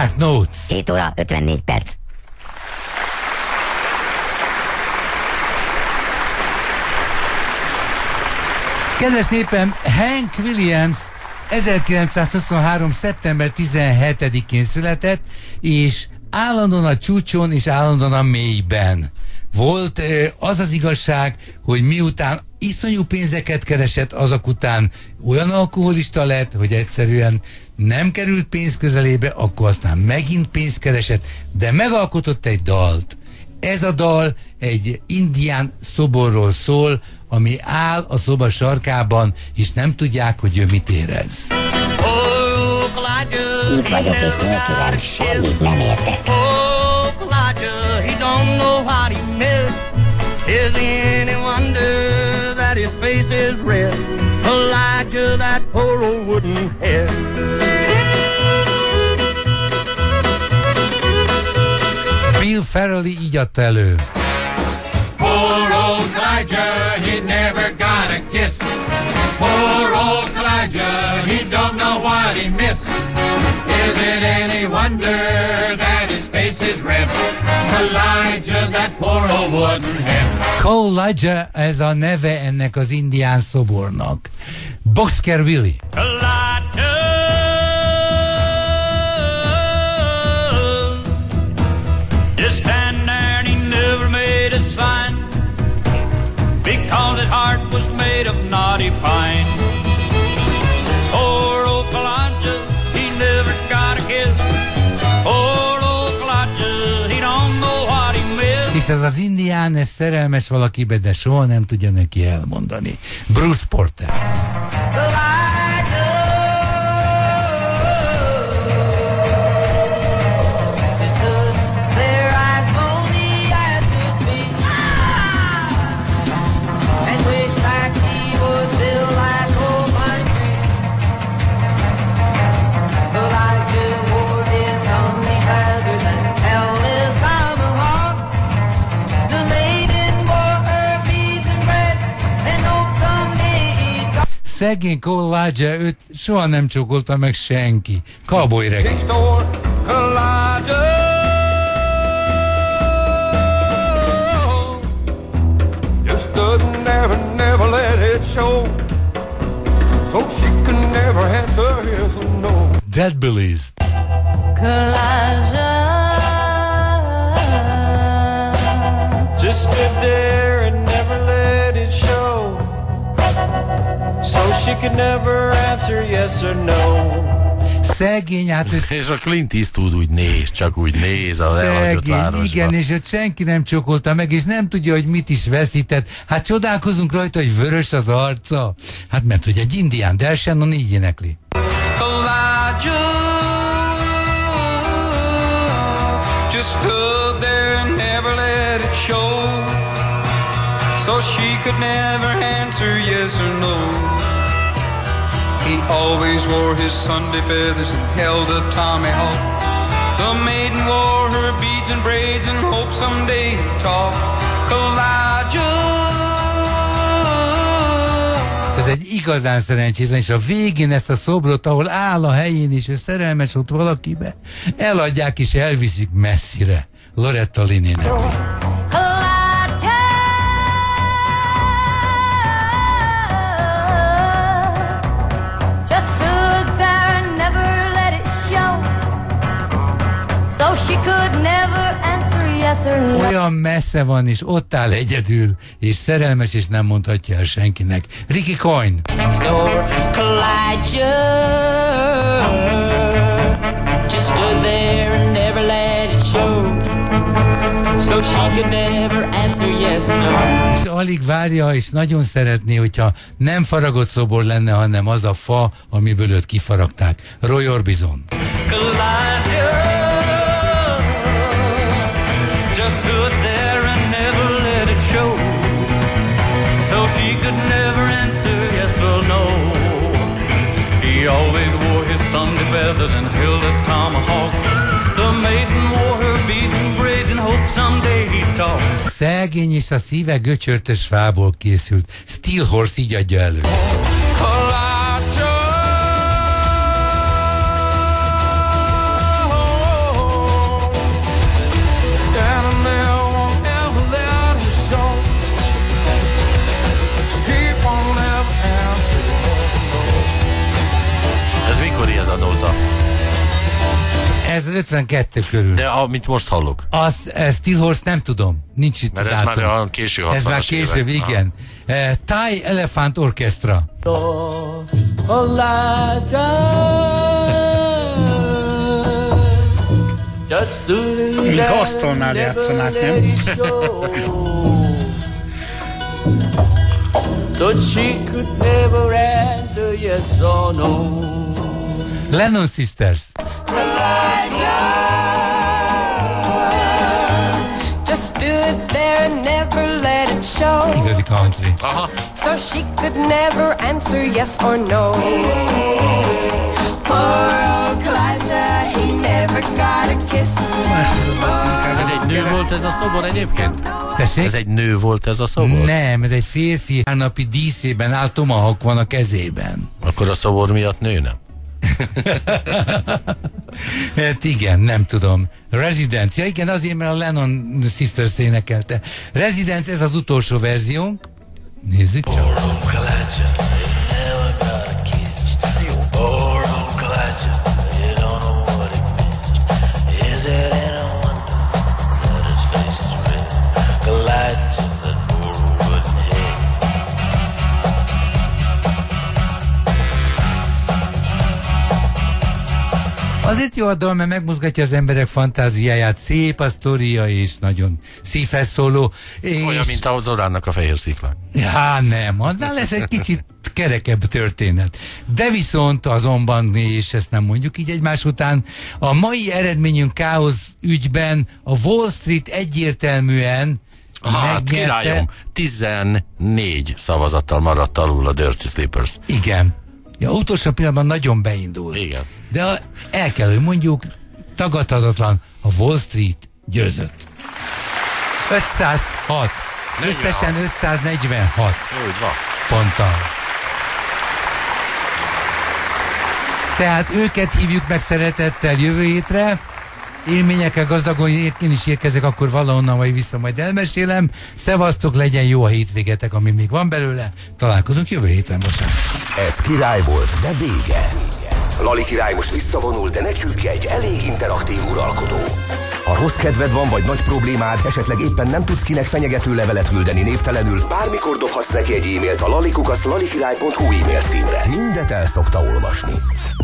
Dark Notes. 7 óra 54 perc. Kedves népem, Hank Williams 1923. szeptember 17-én született, és állandóan a csúcson és állandóan a mélyben volt. Az az igazság, hogy miután iszonyú pénzeket keresett, azok után olyan alkoholista lett, hogy egyszerűen nem került pénz közelébe, akkor aztán megint pénzt keresett, de megalkotott egy dalt. Ez a dal egy indián szoborról szól, ami áll a szoba sarkában, és nem tudják, hogy ő mit érez. Itt vagyok, és nélkülem semmit nem értek. Is any wonder that his face is red? Elijah, that poor old wooden head. Bill Farrelly így adta elő. Poor old Elijah, he never got a kiss. Poor old Elijah, he don't know what he missed. Is it any wonder that his face is red? Elijah, that poor old wooden head. Cole Elijah, ez a neve ennek az indián szobornak. Boxcar Willie. Just stand there and he never made a sign, because his heart was made of knotty pine. Poor old Elijah, he never got a kiss. Poor old Elijah, he don't know what he missed. És ez az indián, ez szerelmes valakibe, de soha nem tudja neki elmondani. Bruce Porter. Szegény Cole Elijah, őt soha nem csókolta meg senki. Cowboy reggae. Just stood there and never let it show, so she could never answer yes or no. Dead Billies. Just stood there and never let it show, so she could never answer yes or no. Szegény, hát és a Clint Eastwood úgy néz, csak úgy néz az elhagyott városba. Igen, és őt senki nem csókolta meg, és nem tudja, hogy mit is veszített. Hát csodálkozunk rajta, hogy vörös az arca. Hát mert hogy egy indián, Del Shannon így énekli. Just stood there and never let it show, so she could never answer yes or no. He always wore his Sunday feathers and held a tomahawk. The maiden wore her beads and braids and hoped someday he'd talk. Ez egy igazán szerencsétlen, és a végén ezt a szobrot, ahol áll a helyén, és ő szerelmes ott valakibe, eladják és elviszik messzire. Loretta Lynn énekli. Olyan messze van, és ott áll egyedül, és szerelmes, és nem mondhatja el senkinek. Ricky Coyne. És alig várja, és nagyon szeretné, hogyha nem faragott szobor lenne, hanem az a fa, amiből őt kifaragták. Roy Orbison. Stood there and never let it show, so she could never answer yes or no. He always wore his Sunday feathers and held a tomahawk. The maiden wore her beads and braids and hoped someday he'd talk. Szegény, és a szíve göcsörtes fából készült. Steel Horse így adja elő. 52 körül. De amit most hallok. Az Steel Horse nem tudom, nincs itt Mert a ez dátum. már olyan késő 60-as Ez már később, évek. igen. Thai Elephant Orchestra. Mint Asztalnál játszanák, nem? So she could never answer yes or no. Lennon Sisters. Just stood there and never let it show. Igazi country. Aha. So she could never answer yes or no. Poor old Elijah, he never got a kiss. Ez egy nő volt ez a szobor egyébként? Tessék? Ez egy nő volt ez a szobor? Nem, ez egy férfi napi díszében áll, tomahawk van a kezében. Akkor a szobor miatt nő nem? Hát igen, nem tudom. Residence, ja igen, azért, mert a Lennon Sisters énekelte. Residence, ez az utolsó verziónk. Nézzük csak. Azért jó a dal, mert megmozgatja az emberek fantáziáját, szép a sztoria, és nagyon szívhez szóló. És... Olyan, mint a Zoránnak a fehér sziklák. Ja, nem, annál lesz egy kicsit kerekebb történet. De viszont azonban, és ezt nem mondjuk így egymás után, a mai eredményünk káosz ügyben a Wall Street egyértelműen Hát királyom, 14 szavazattal maradt alul a Dirty Slippers. Igen. Ja, utolsó pillanatban nagyon beindult. Igen. De el kell, hogy mondjuk, tagadhatatlan, a Wall Street győzött. 506. Összesen 546 Úgy van. ponttal. Tehát őket hívjuk meg szeretettel jövő hétre. Élményekkel gazdagon én is érkezek, akkor valahonnan vagy vissza majd elmesélem. Szevasztok, legyen jó a hétvégetek, ami még van belőle. Találkozunk jövő héten vasárnap. Ez király volt, de vége. Lali király most visszavonul, de ne csüggedj, elég interaktív uralkodó. Ha rossz kedved van, vagy nagy problémád, esetleg éppen nem tudsz kinek fenyegető levelet küldeni névtelenül, bármikor dobhatsz neki egy e-mailt a lalikukac.lalikirály.hu e-mail címre. Mindet el szokta olvasni.